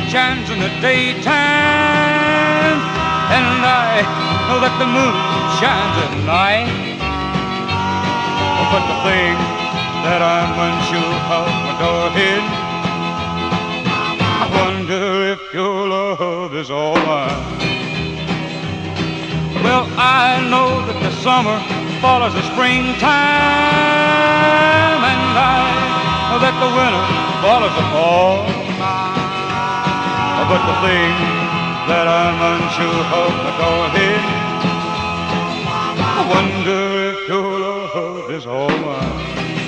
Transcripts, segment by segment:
shines in the daytime, and I know that the moon shines at night. But the thing that I'm unsure of, my darling, I wonder if your love is all mine. Well, I know that the summer follows the springtime, and I know that the winter follows the fall. But the thing that I'm unsure of, my darling, I wonder if your love is all mine.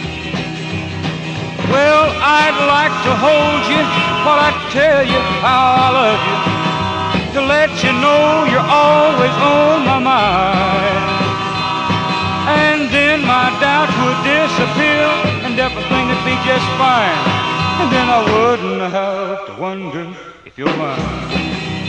Well, I'd like to hold you while I tell you how I love you, to let you know you're always on my mind. And then my doubts would disappear, and everything would be just fine. And then I wouldn't have to wonder if you're mine.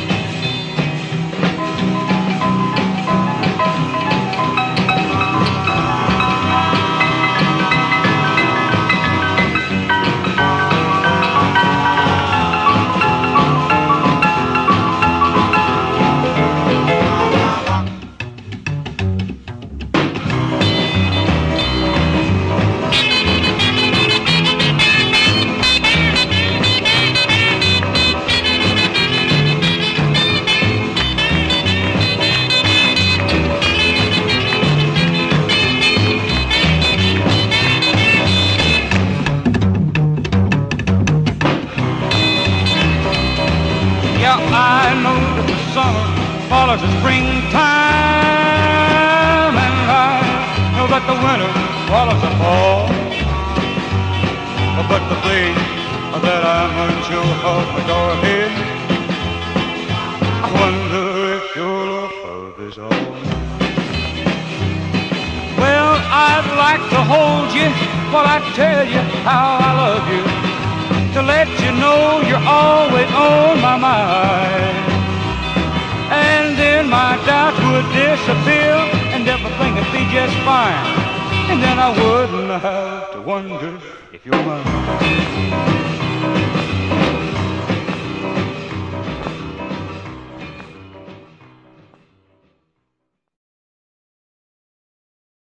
I know that the summer follows the springtime, and I know that the winter follows the fall. But the thing that I'm unsure of, my darling, I wonder if your love is all. Well, I'd like to hold you while I tell you how I love you, to let you know you're always on my mind. And then my doubts would disappear, and everything would be just fine. And then I wouldn't have to wonder if you're mine.